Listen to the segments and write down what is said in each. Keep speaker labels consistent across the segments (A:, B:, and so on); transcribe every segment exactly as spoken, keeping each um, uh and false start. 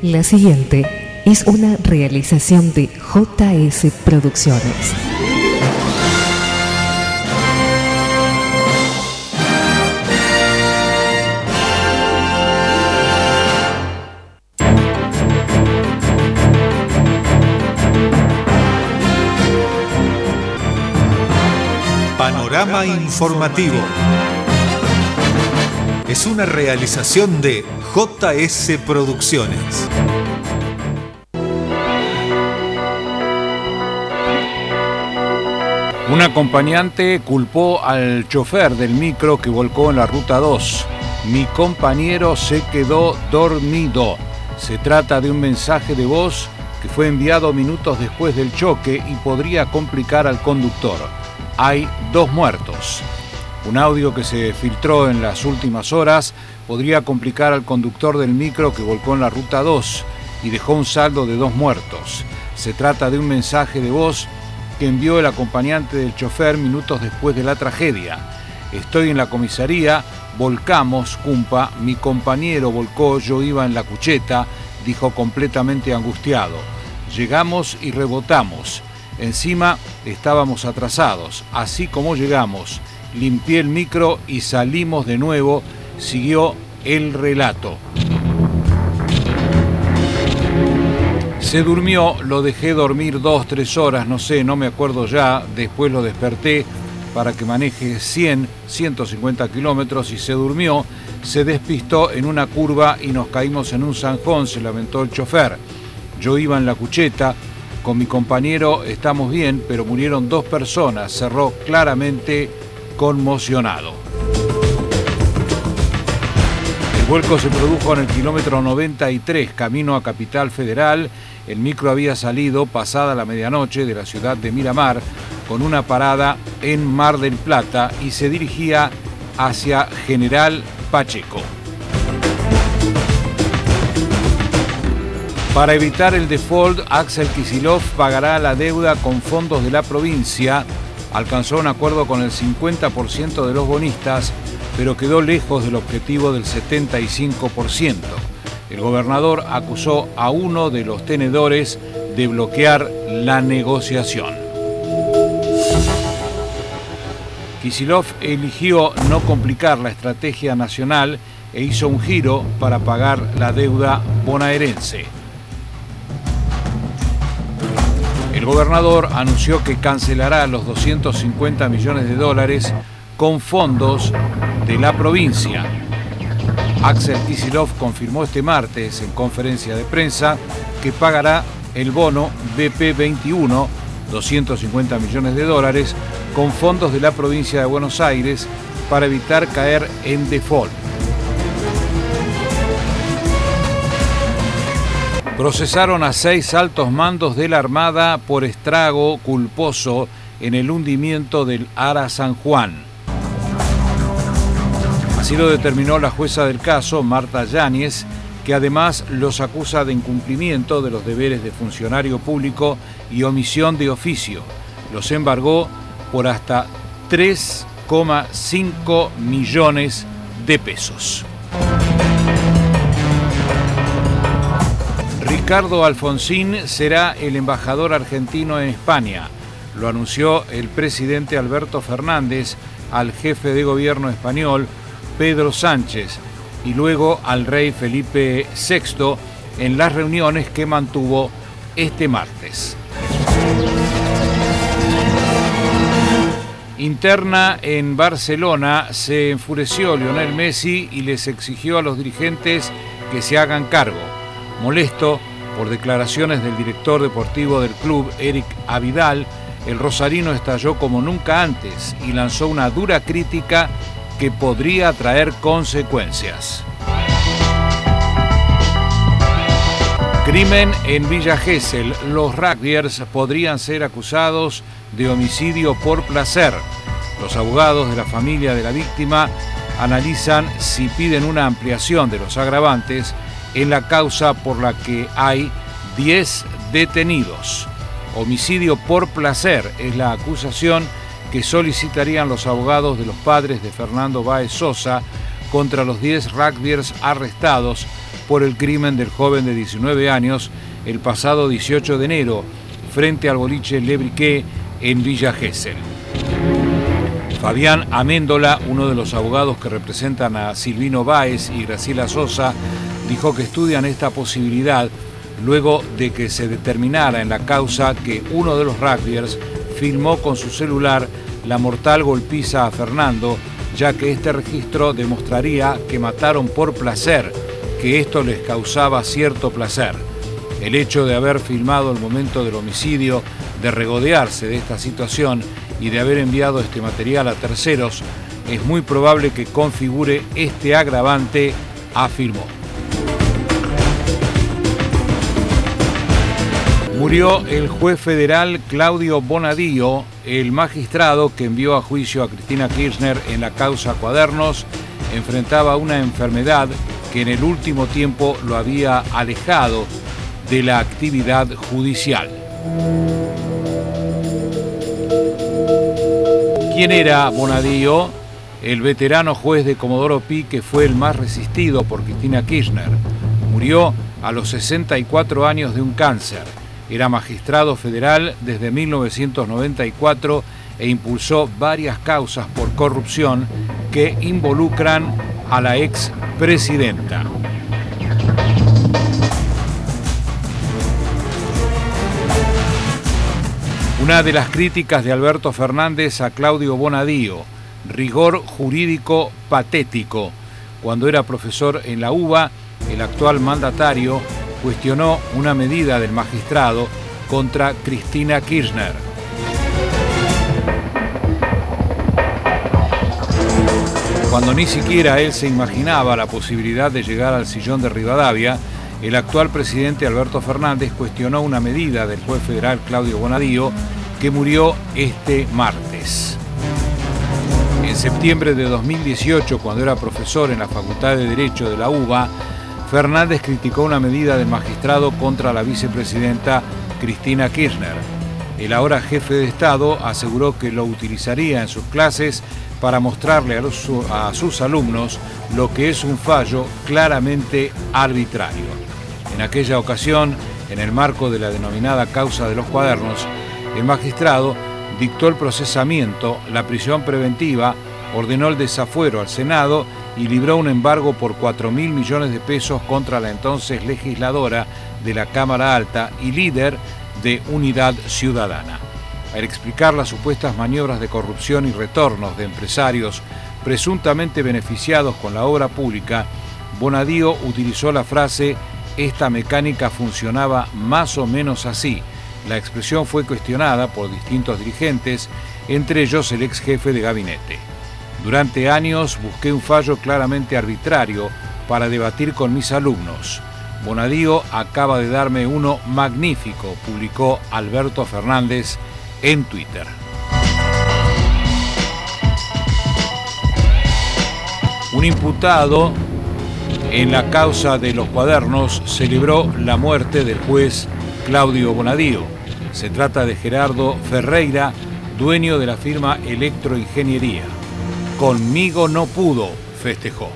A: La siguiente es una realización de J S Producciones.
B: Panorama informativo. Es una realización de J S Producciones.
C: Un acompañante culpó al chofer del micro que volcó en la ruta dos. Mi compañero se quedó dormido. Se trata de un mensaje de voz que fue enviado minutos después del choque y podría complicar al conductor. Hay dos muertos. Un audio que se filtró en las últimas horas podría complicar al conductor del micro que volcó en la ruta dos y dejó un saldo de dos muertos. Se trata de un mensaje de voz que envió el acompañante del chofer minutos después de la tragedia. Estoy en la comisaría, volcamos, cumpa, mi compañero volcó, yo iba en la cucheta, dijo completamente angustiado. Llegamos y rebotamos. Encima estábamos atrasados, así como llegamos. Limpié el micro y salimos de nuevo, siguió el relato. Se durmió, lo dejé dormir dos, tres horas, no sé, no me acuerdo ya. Después lo desperté para que maneje cien, ciento cincuenta kilómetros y se durmió. Se despistó en una curva y nos caímos en un zanjón, se lamentó el chofer. Yo iba en la cucheta, con mi compañero estamos bien, pero murieron dos personas, cerró claramente conmocionado. El vuelco se produjo en el kilómetro noventa y tres, camino a Capital Federal. El micro había salido pasada la medianoche de la ciudad de Miramar con una parada en Mar del Plata y se dirigía hacia General Pacheco. Para evitar el default, Axel Kicillof pagará la deuda con fondos de la provincia. Alcanzó un acuerdo con el cincuenta por ciento de los bonistas, pero quedó lejos del objetivo del setenta y cinco por ciento. El gobernador acusó a uno de los tenedores de bloquear la negociación. Kicillof eligió no complicar la estrategia nacional e hizo un giro para pagar la deuda bonaerense. El gobernador anunció que cancelará los doscientos cincuenta millones de dólares con fondos de la provincia. Axel Kicillof confirmó este martes en conferencia de prensa que pagará el bono B P veintiuno, doscientos cincuenta millones de dólares, con fondos de la provincia de Buenos Aires para evitar caer en default. Procesaron a seis altos mandos de la Armada por estrago culposo en el hundimiento del Ara San Juan. Así lo determinó la jueza del caso, Marta Yáñez, que además los acusa de incumplimiento de los deberes de funcionario público y omisión de oficio. Los embargó por hasta tres coma cinco millones de pesos. Ricardo Alfonsín será el embajador argentino en España. Lo anunció el presidente Alberto Fernández al jefe de gobierno español, Pedro Sánchez, y luego al rey Felipe sexto en las reuniones que mantuvo este martes. Interna en Barcelona, se enfureció Lionel Messi y les exigió a los dirigentes que se hagan cargo. Molesto por declaraciones del director deportivo del club, Eric Abidal, el rosarino estalló como nunca antes y lanzó una dura crítica que podría traer consecuencias. Crimen en Villa Gesell. Los rugbyers podrían ser acusados de homicidio por placer. Los abogados de la familia de la víctima analizan si piden una ampliación de los agravantes en la causa por la que hay diez detenidos. Homicidio por placer es la acusación que solicitarían los abogados de los padres de Fernando Báez Sosa contra los diez rugbyers arrestados por el crimen del joven de diecinueve años el pasado dieciocho de enero, frente al boliche Le Briquet en Villa Gesell. Fabián Améndola, uno de los abogados que representan a Silvino Báez y Graciela Sosa, dijo que estudian esta posibilidad luego de que se determinara en la causa que uno de los rugbyers filmó con su celular la mortal golpiza a Fernando, ya que este registro demostraría que mataron por placer, que esto les causaba cierto placer. El hecho de haber filmado el momento del homicidio, de regodearse de esta situación y de haber enviado este material a terceros, es muy probable que configure este agravante, afirmó. Murió el juez federal Claudio Bonadío, el magistrado que envió a juicio a Cristina Kirchner en la causa Cuadernos. Enfrentaba una enfermedad que en el último tiempo lo había alejado de la actividad judicial. ¿Quién era Bonadío? El veterano juez de Comodoro Pi que fue el más resistido por Cristina Kirchner. Murió a los sesenta y cuatro años de un cáncer. Era magistrado federal desde mil novecientos noventa y cuatro e impulsó varias causas por corrupción que involucran a la expresidenta. Una de las críticas de Alberto Fernández a Claudio Bonadío: rigor jurídico patético. Cuando era profesor en la U B A, el actual mandatario cuestionó una medida del magistrado contra Cristina Kirchner. Cuando ni siquiera él se imaginaba la posibilidad de llegar al sillón de Rivadavia, el actual presidente Alberto Fernández cuestionó una medida del juez federal Claudio Bonadío, que murió este martes. En septiembre de dos mil dieciocho, cuando era profesor en la Facultad de Derecho de la U B A, Fernández criticó una medida del magistrado contra la vicepresidenta Cristina Kirchner. El ahora jefe de Estado aseguró que lo utilizaría en sus clases para mostrarle a, los, a sus alumnos lo que es un fallo claramente arbitrario. En aquella ocasión, en el marco de la denominada causa de los Cuadernos, el magistrado dictó el procesamiento, la prisión preventiva, ordenó el desafuero al Senado y libró un embargo por cuatro mil millones de pesos contra la entonces legisladora de la Cámara Alta y líder de Unidad Ciudadana. Al explicar las supuestas maniobras de corrupción y retornos de empresarios presuntamente beneficiados con la obra pública, Bonadío utilizó la frase: esta mecánica funcionaba más o menos así. La expresión fue cuestionada por distintos dirigentes, entre ellos el ex jefe de gabinete. Durante años busqué un fallo claramente arbitrario para debatir con mis alumnos. Bonadío acaba de darme uno magnífico, publicó Alberto Fernández en Twitter. Un imputado en la causa de los Cuadernos celebró la muerte del juez Claudio Bonadío. Se trata de Gerardo Ferreira, dueño de la firma Electroingeniería. Conmigo no pudo, festejó.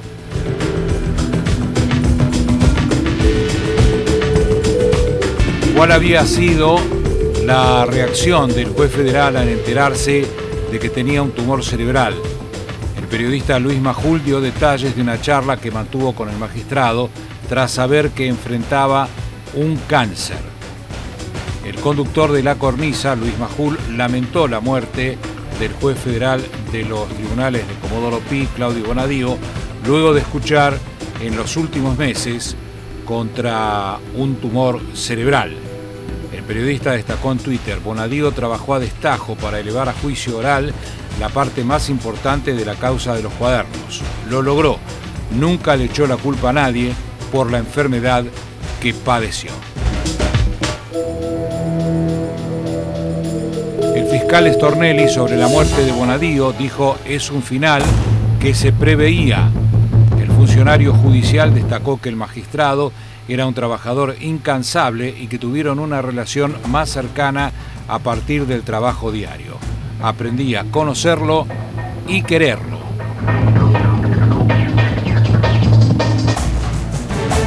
C: ¿Cuál había sido la reacción del juez federal al enterarse de que tenía un tumor cerebral? El periodista Luis Majul dio detalles de una charla que mantuvo con el magistrado tras saber que enfrentaba un cáncer. El conductor de La Cornisa, Luis Majul, lamentó la muerte del juez federal de los tribunales de Comodoro Pi, Claudio Bonadío, luego de escuchar en los últimos meses contra un tumor cerebral. El periodista destacó en Twitter: Bonadío trabajó a destajo para elevar a juicio oral la parte más importante de la causa de los Cuadernos. Lo logró. Nunca le echó la culpa a nadie por la enfermedad que padeció. El fiscal Stornelli, sobre la muerte de Bonadío, dijo: es un final que se preveía. El funcionario judicial destacó que el magistrado era un trabajador incansable y que tuvieron una relación más cercana a partir del trabajo diario. Aprendí a conocerlo y quererlo.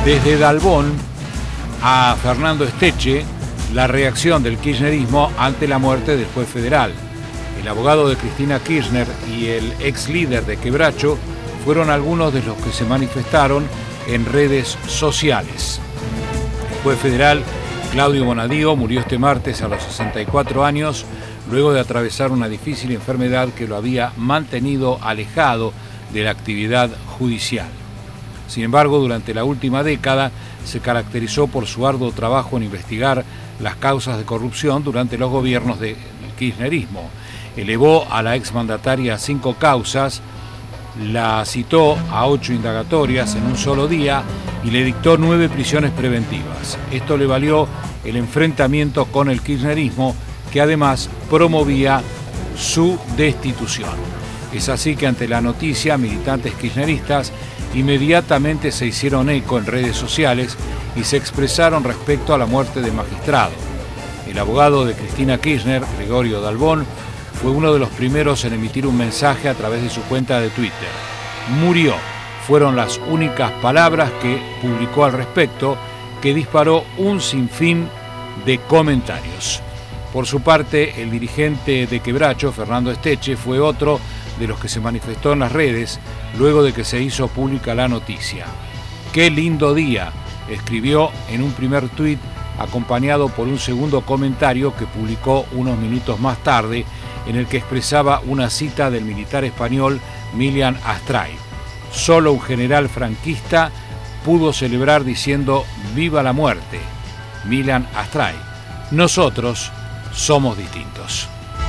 C: Desde Dalbón a Fernando Esteche, la reacción del kirchnerismo ante la muerte del juez federal. El abogado de Cristina Kirchner y el ex líder de Quebracho fueron algunos de los que se manifestaron en redes sociales. El juez federal Claudio Bonadío murió este martes a los sesenta y cuatro años, luego de atravesar una difícil enfermedad que lo había mantenido alejado de la actividad judicial. Sin embargo, durante la última década se caracterizó por su arduo trabajo en investigar las causas de corrupción durante los gobiernos del kirchnerismo. Elevó a la exmandataria a cinco causas, la citó a ocho indagatorias en un solo día y le dictó nueve prisiones preventivas. Esto le valió el enfrentamiento con el kirchnerismo, que además promovía su destitución. Es así que ante la noticia, militantes kirchneristas inmediatamente se hicieron eco en redes sociales y se expresaron respecto a la muerte del magistrado. El abogado de Cristina Kirchner, Gregorio Dalbón, fue uno de los primeros en emitir un mensaje a través de su cuenta de Twitter. Murió, fueron las únicas palabras que publicó al respecto, que disparó un sinfín de comentarios. Por su parte, el dirigente de Quebracho, Fernando Esteche, fue otro de los que se manifestó en las redes luego de que se hizo pública la noticia. ¡Qué lindo día!, escribió en un primer tuit, acompañado por un segundo comentario que publicó unos minutos más tarde, en el que expresaba una cita del militar español Milian Astray. Solo un general franquista pudo celebrar diciendo «Viva la muerte». Milian Astray. Nosotros somos distintos.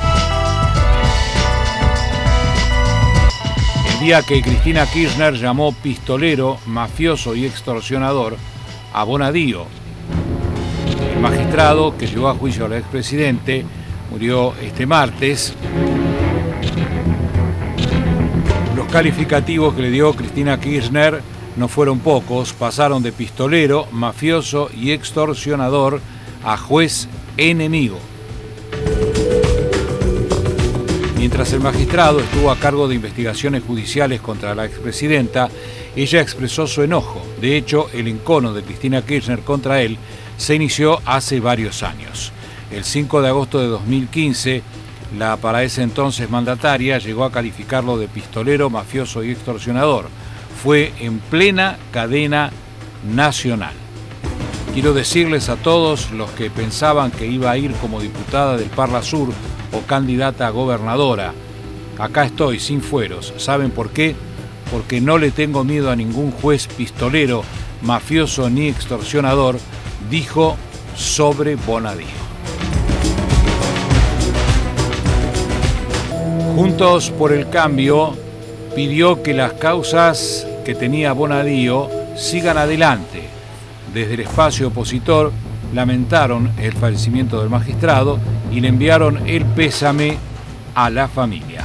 C: El día que Cristina Kirchner llamó pistolero, mafioso y extorsionador a Bonadío, el magistrado que llevó a juicio al expresidente, murió este martes. Los calificativos que le dio Cristina Kirchner no fueron pocos, pasaron de pistolero, mafioso y extorsionador a juez enemigo. Mientras el magistrado estuvo a cargo de investigaciones judiciales contra la expresidenta, ella expresó su enojo. De hecho, el encono de Cristina Kirchner contra él se inició hace varios años. El cinco de agosto de dos mil quince, la para ese entonces mandataria llegó a calificarlo de pistolero, mafioso y extorsionador. Fue en plena cadena nacional. Quiero decirles a todos los que pensaban que iba a ir como diputada del Parla Sur o candidata a gobernadora, acá estoy sin fueros. ¿Saben por qué? Porque no le tengo miedo a ningún juez pistolero, mafioso ni extorsionador, dijo sobre Bonadío. Juntos por el Cambio pidió que las causas que tenía Bonadío sigan adelante. Desde el espacio opositor lamentaron el fallecimiento del magistrado y le enviaron el pésame a la familia.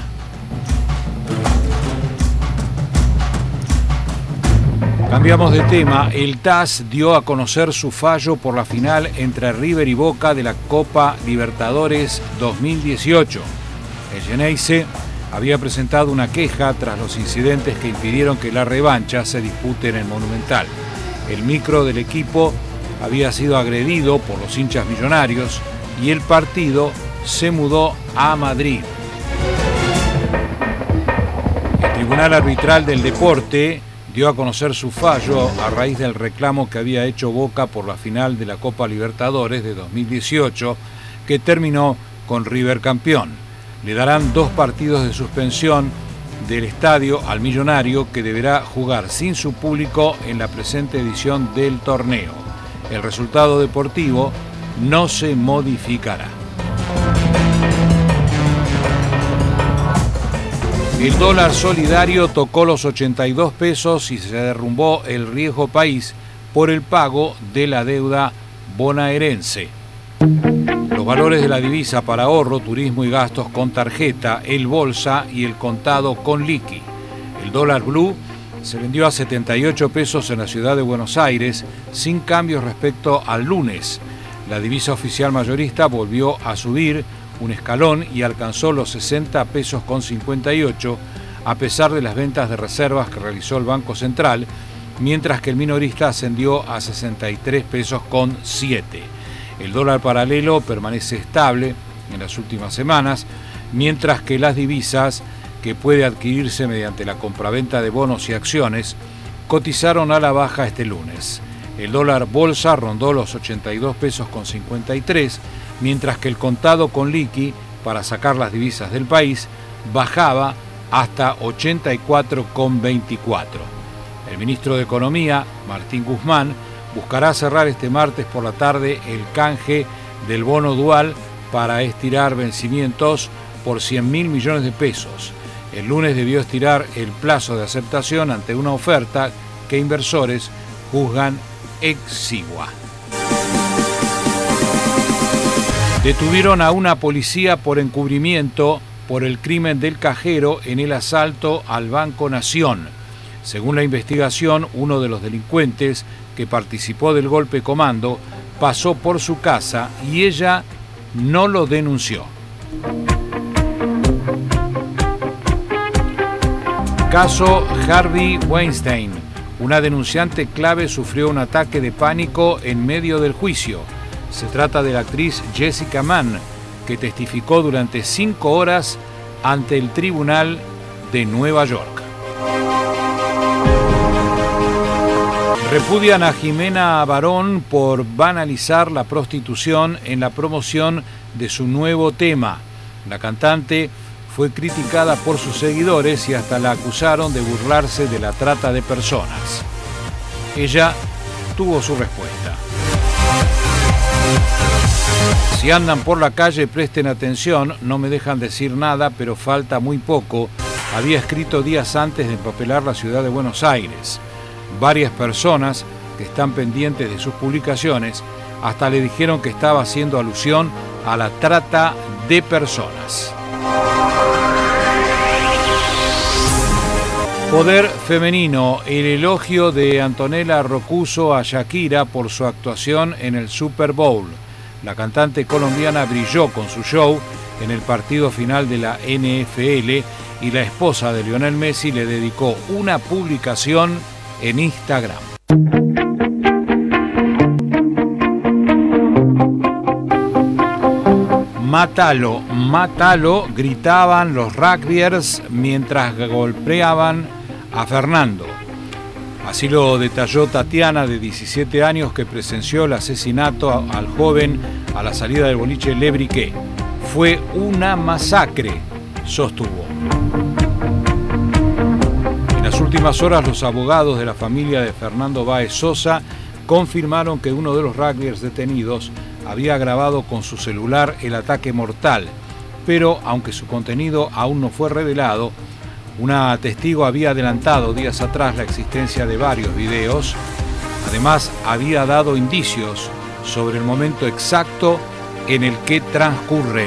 C: Cambiamos de tema. El T A S dio a conocer su fallo por la final entre River y Boca de la Copa Libertadores dos mil dieciocho. El Xeneize había presentado una queja tras los incidentes que impidieron que la revancha se dispute en el Monumental. El micro del equipo había sido agredido por los hinchas millonarios y el partido se mudó a Madrid. El Tribunal Arbitral del Deporte dio a conocer su fallo a raíz del reclamo que había hecho Boca por la final de la Copa Libertadores de dos mil dieciocho, que terminó con River campeón. Le darán dos partidos de suspensión del estadio al millonario, que deberá jugar sin su público en la presente edición del torneo. El resultado deportivo no se modificará. El dólar solidario tocó los ochenta y dos pesos y se derrumbó el riesgo país por el pago de la deuda bonaerense. Los valores de la divisa para ahorro, turismo y gastos con tarjeta, el bolsa y el contado con liqui. El dólar blue se vendió a setenta y ocho pesos en la ciudad de Buenos Aires, sin cambios respecto al lunes. La divisa oficial mayorista volvió a subir un escalón y alcanzó los sesenta pesos con cincuenta y ocho, a pesar de las ventas de reservas que realizó el Banco Central mientras que el minorista ascendió a sesenta y tres pesos con siete. El dólar paralelo permanece estable en las últimas semanas, mientras que las divisas, que puede adquirirse mediante la compraventa de bonos y acciones, cotizaron a la baja este lunes. El dólar bolsa rondó los ochenta y dos pesos con cincuenta y tres, mientras que el contado con liqui para sacar las divisas del país bajaba hasta ochenta y cuatro con veinticuatro. El ministro de Economía, Martín Guzmán, buscará cerrar este martes por la tarde el canje del bono dual para estirar vencimientos por cien mil millones de pesos. El lunes debió estirar el plazo de aceptación ante una oferta que inversores juzgan exigua. Detuvieron a una policía por encubrimiento por el crimen del cajero en el asalto al Banco Nación. Según la investigación, uno de los delincuentes que participó del golpe comando pasó por su casa y ella no lo denunció. Caso Harvey Weinstein. Una denunciante clave sufrió un ataque de pánico en medio del juicio. Se trata de la actriz Jessica Mann, que testificó durante cinco horas ante el Tribunal de Nueva York. Repudian a Jimena Barón por banalizar la prostitución en la promoción de su nuevo tema. La cantante fue criticada por sus seguidores y hasta la acusaron de burlarse de la trata de personas. Ella tuvo su respuesta. Si andan por la calle, presten atención, no me dejan decir nada, pero falta muy poco. Había escrito días antes de empapelar la ciudad de Buenos Aires. Varias personas que están pendientes de sus publicaciones hasta le dijeron que estaba haciendo alusión a la trata de personas. Poder femenino, el elogio de Antonella Roccuzzo a Shakira por su actuación en el Super Bowl. La cantante colombiana brilló con su show en el partido final de la N F L y la esposa de Lionel Messi le dedicó una publicación en Instagram. Mátalo, mátalo, gritaban los rugbyers mientras golpeaban a Fernando. Así lo detalló Tatiana, de diecisiete años, que presenció el asesinato al joven a la salida del boliche Le Briquet. Fue una masacre, sostuvo. En las últimas horas, los abogados de la familia de Fernando Báez Sosa confirmaron que uno de los rugbyers detenidos había grabado con su celular el ataque mortal, pero aunque su contenido aún no fue revelado, una testigo había adelantado días atrás la existencia de varios videos. Además, había dado indicios sobre el momento exacto en el que transcurren.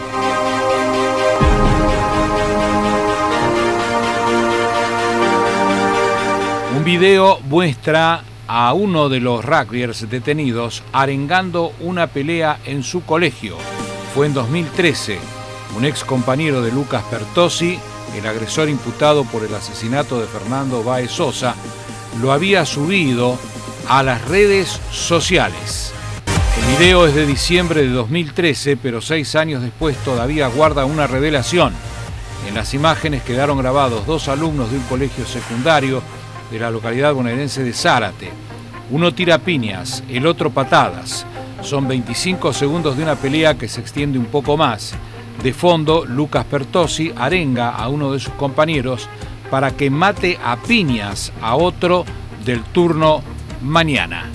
C: Un video muestra a uno de los rugbyers detenidos arengando una pelea en su colegio. Fue en dos mil trece. Un ex compañero de Lucas Pertossi, el agresor imputado por el asesinato de Fernando Báez Sosa, lo había subido a las redes sociales. El video es de diciembre de dos mil trece, pero seis años después todavía guarda una revelación. En las imágenes quedaron grabados dos alumnos de un colegio secundario de la localidad bonaerense de Zárate. Uno tira piñas, el otro patadas. Son veinticinco segundos de una pelea que se extiende un poco más. De fondo, Lucas Pertossi arenga a uno de sus compañeros para que mate a piñas a otro del turno mañana.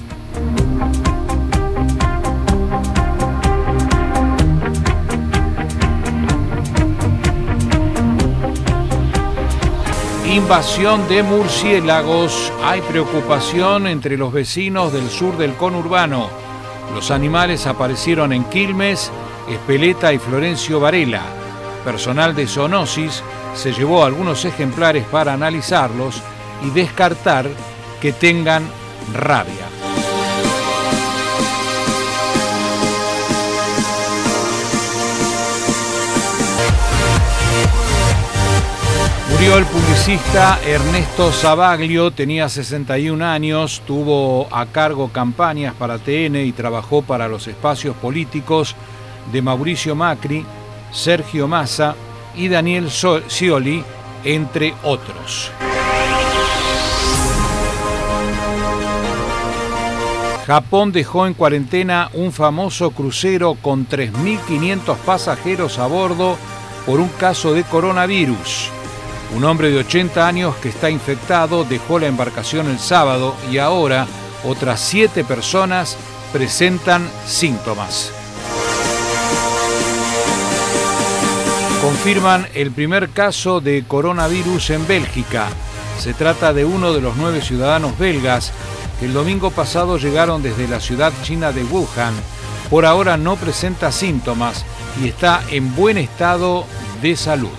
C: Invasión de murciélagos. Hay preocupación entre los vecinos del sur del conurbano. Los animales aparecieron en Quilmes, Espeleta y Florencio Varela. Personal de Zoonosis se llevó algunos ejemplares para analizarlos y descartar que tengan rabia. Murió el publicista Ernesto Savaglio, tenía sesenta y un años, tuvo a cargo campañas para T N y trabajó para los espacios políticos de Mauricio Macri, Sergio Massa y Daniel Scioli, entre otros. Japón dejó en cuarentena un famoso crucero con tres mil quinientos pasajeros a bordo por un caso de coronavirus. Un hombre de ochenta años que está infectado dejó la embarcación el sábado y ahora otras siete personas presentan síntomas. Confirman el primer caso de coronavirus en Bélgica. Se trata de uno de los nueve ciudadanos belgas que el domingo pasado llegaron desde la ciudad china de Wuhan. Por ahora no presenta síntomas y está en buen estado de salud.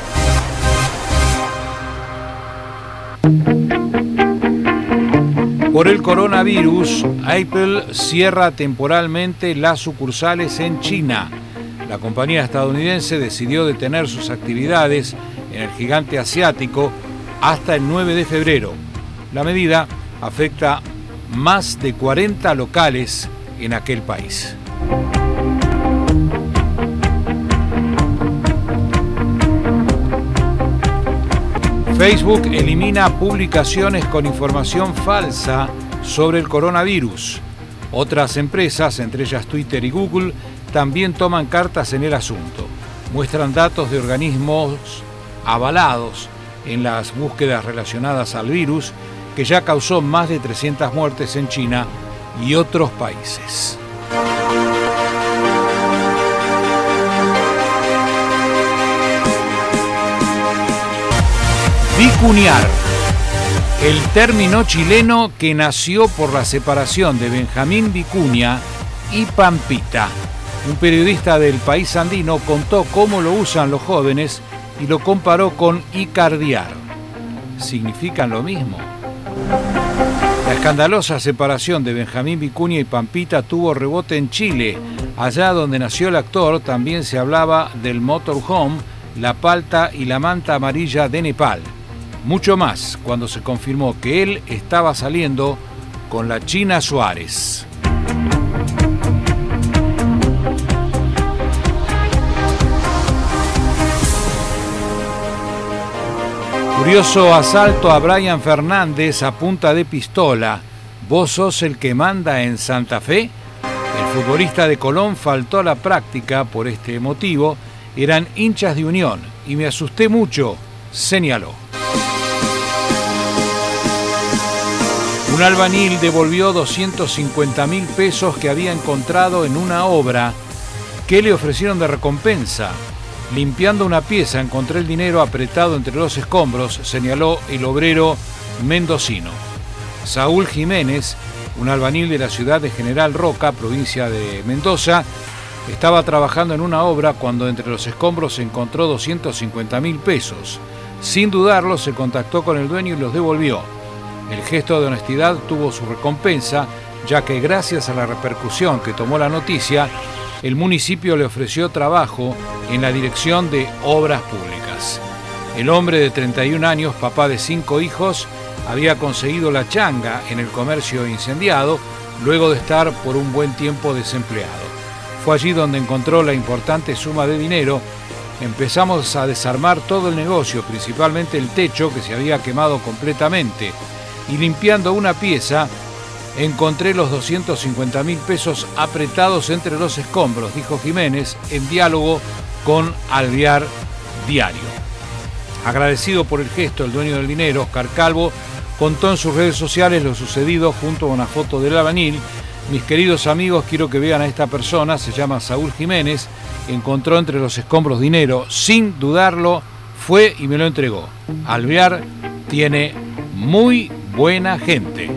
C: Por el coronavirus, Apple cierra temporalmente las sucursales en China. La compañía estadounidense decidió detener sus actividades en el gigante asiático hasta el nueve de febrero. La medida afecta más de cuarenta locales en aquel país. Facebook elimina publicaciones con información falsa sobre el coronavirus. Otras empresas, entre ellas Twitter y Google, también toman cartas en el asunto. Muestran datos de organismos avalados en las búsquedas relacionadas al virus, que ya causó más de trescientas muertes en China y otros países. Vicuñar, el término chileno que nació por la separación de Benjamín Vicuña y Pampita. Un periodista del país andino contó cómo lo usan los jóvenes y lo comparó con icardiar. ¿Significan lo mismo? La escandalosa separación de Benjamín Vicuña y Pampita tuvo rebote en Chile. Allá donde nació el actor también se hablaba del motorhome, la palta y la manta amarilla de Nepal. Mucho más cuando se confirmó que él estaba saliendo con la China Suárez. Curioso asalto a Brian Fernández a punta de pistola. ¿Vos sos el que manda en Santa Fe? El futbolista de Colón faltó a la práctica por este motivo. Eran hinchas de Unión y me asusté mucho, señaló. Un albañil devolvió doscientos cincuenta mil pesos que había encontrado en una obra. ¿Qué le ofrecieron de recompensa? Limpiando una pieza encontré el dinero apretado entre los escombros, señaló el obrero mendocino. Saúl Jiménez, un albañil de la ciudad de General Roca, provincia de Mendoza, estaba trabajando en una obra cuando entre los escombros encontró doscientos cincuenta mil pesos. Sin dudarlo, se contactó con el dueño y los devolvió. El gesto de honestidad tuvo su recompensa, ya que gracias a la repercusión que tomó la noticia, el municipio le ofreció trabajo en la Dirección de Obras Públicas. El hombre de treinta y un años, papá de cinco hijos, había conseguido la changa en el comercio incendiado luego de estar por un buen tiempo desempleado. Fue allí donde encontró la importante suma de dinero. Empezamos a desarmar todo el negocio, principalmente el techo que se había quemado completamente, y limpiando una pieza encontré los doscientos cincuenta mil pesos apretados entre los escombros, dijo Jiménez en diálogo con Alvear Diario. Agradecido por el gesto, el dueño del dinero, Oscar Calvo, contó en sus redes sociales lo sucedido junto a una foto del albañil. Mis queridos amigos, quiero que vean a esta persona, se llama Saúl Jiménez, encontró entre los escombros dinero, sin dudarlo, fue y me lo entregó. Alvear tiene muy buena gente.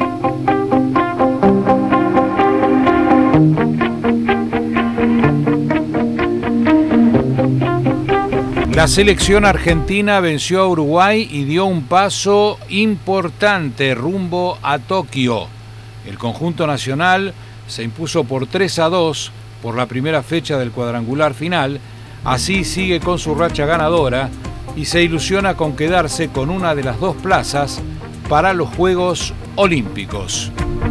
C: La selección argentina venció a Uruguay y dio un paso importante rumbo a Tokio. El conjunto nacional se impuso por tres a dos por la primera fecha del cuadrangular final. Así sigue con su racha ganadora y se ilusiona con quedarse con una de las dos plazas para los Juegos Olímpicos.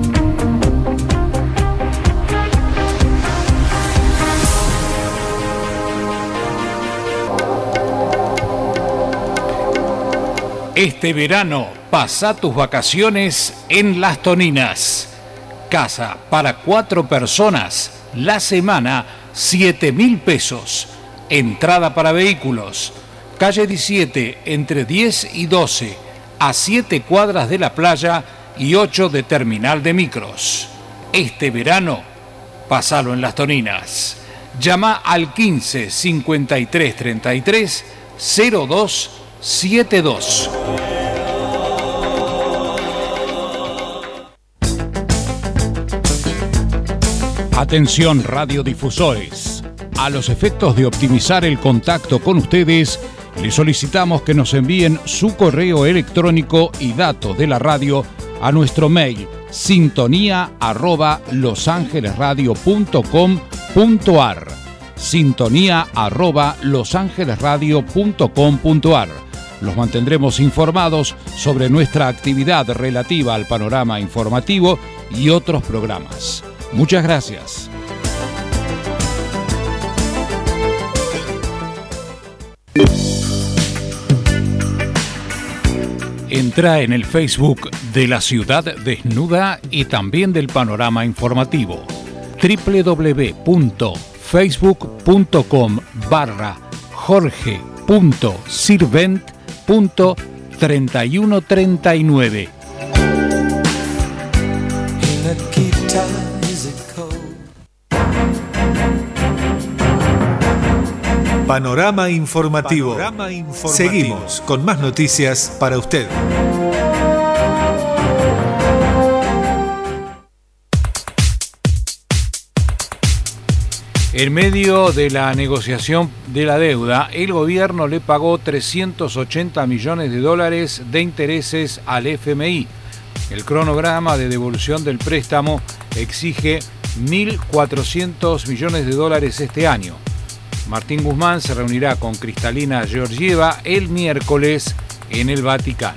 C: Este verano, pasa tus vacaciones en Las Toninas. Casa para cuatro personas, la semana, siete mil pesos. Entrada para vehículos. Calle diecisiete, entre diez y doce, a siete cuadras de la playa y ocho de terminal de micros. Este verano, pasalo en Las Toninas. Llama al quince, cincuenta y tres, treinta y tres, cero dos setenta y dos. Atención radiodifusores. A los efectos de optimizar el contacto con ustedes, les solicitamos que nos envíen su correo electrónico y datos de la radio a nuestro mail sintonía arroba losangelesradio punto com punto ar. Sintonía arroba losangelesradio punto com punto ar. Los mantendremos informados sobre nuestra actividad relativa al panorama informativo y otros programas. Muchas gracias. Entra en el Facebook de La Ciudad Desnuda y también del panorama informativo. doble u doble u doble u punto facebook punto com barra jorge punto sirvent punto treinta y uno treinta y nueve.
B: Panorama informativo. Panorama informativo. Seguimos con más noticias para usted.
C: En medio de la negociación de la deuda, el gobierno le pagó trescientos ochenta millones de dólares de intereses al F M I. El cronograma de devolución del préstamo exige mil cuatrocientos millones de dólares este año. Martín Guzmán se reunirá con Cristalina Georgieva el miércoles en el Vaticano.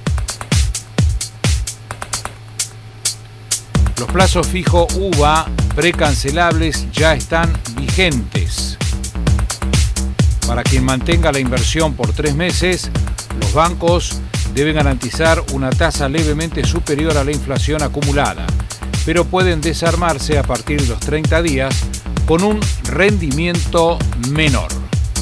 C: Los plazos fijo U V A precancelables ya están vigentes. Para quien mantenga la inversión por tres meses, los bancos deben garantizar una tasa levemente superior a la inflación acumulada, pero pueden desarmarse a partir de los treinta días con un rendimiento menor.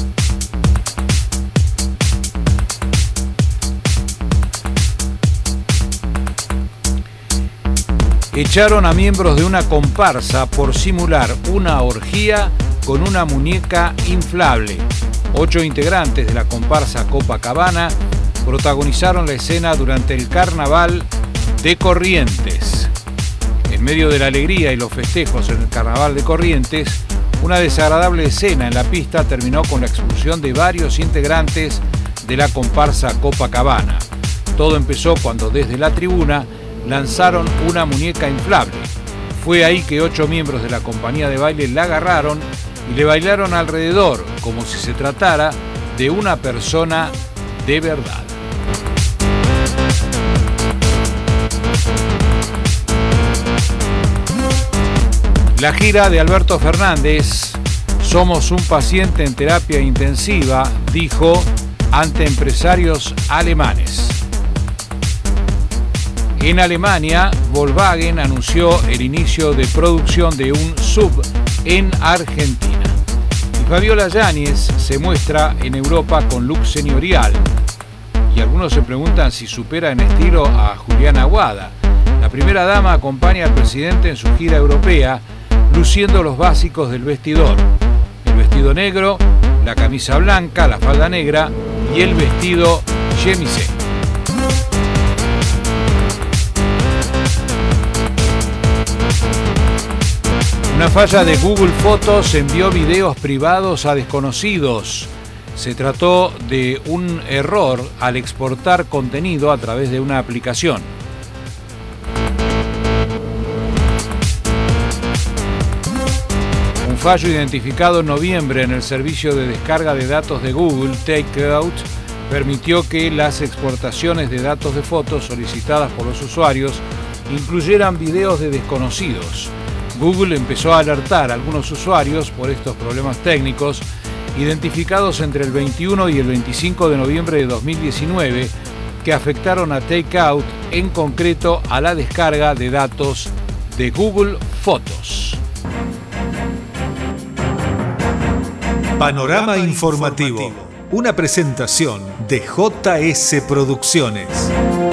C: Echaron a miembros de una comparsa por simular una orgía con una muñeca inflable. Ocho integrantes de la comparsa Copacabana protagonizaron la escena durante el Carnaval de Corrientes. En medio de la alegría y los festejos en el Carnaval de Corrientes, una desagradable escena en la pista terminó con la expulsión de varios integrantes de la comparsa Copacabana. Todo empezó cuando desde la tribuna lanzaron una muñeca inflable. Fue ahí que ocho miembros de la compañía de baile la agarraron y le bailaron alrededor, como si se tratara de una persona de verdad. La gira de Alberto Fernández, Somos un paciente en terapia intensiva, dijo ante empresarios alemanes. En Alemania, Volkswagen anunció el inicio de producción de un S U V en Argentina. Y Fabiola Yáñez se muestra en Europa con look señorial. Y algunos se preguntan si supera en estilo a Juliana Aguada. La primera dama acompaña al presidente en su gira europea, luciendo los básicos del vestidor. El vestido negro, la camisa blanca, la falda negra y el vestido chemisé. Una falla de Google Fotos envió videos privados a desconocidos. Se trató de un error al exportar contenido a través de una aplicación. Fallo identificado en noviembre en el servicio de descarga de datos de Google, Takeout, permitió que las exportaciones de datos de fotos solicitadas por los usuarios incluyeran videos de desconocidos. Google empezó a alertar a algunos usuarios por estos problemas técnicos, identificados entre el veintiuno y el veinticinco de noviembre de dos mil diecinueve, que afectaron a Takeout, en concreto a la descarga de datos de Google Fotos.
B: Panorama Informativo, una presentación de J S Producciones.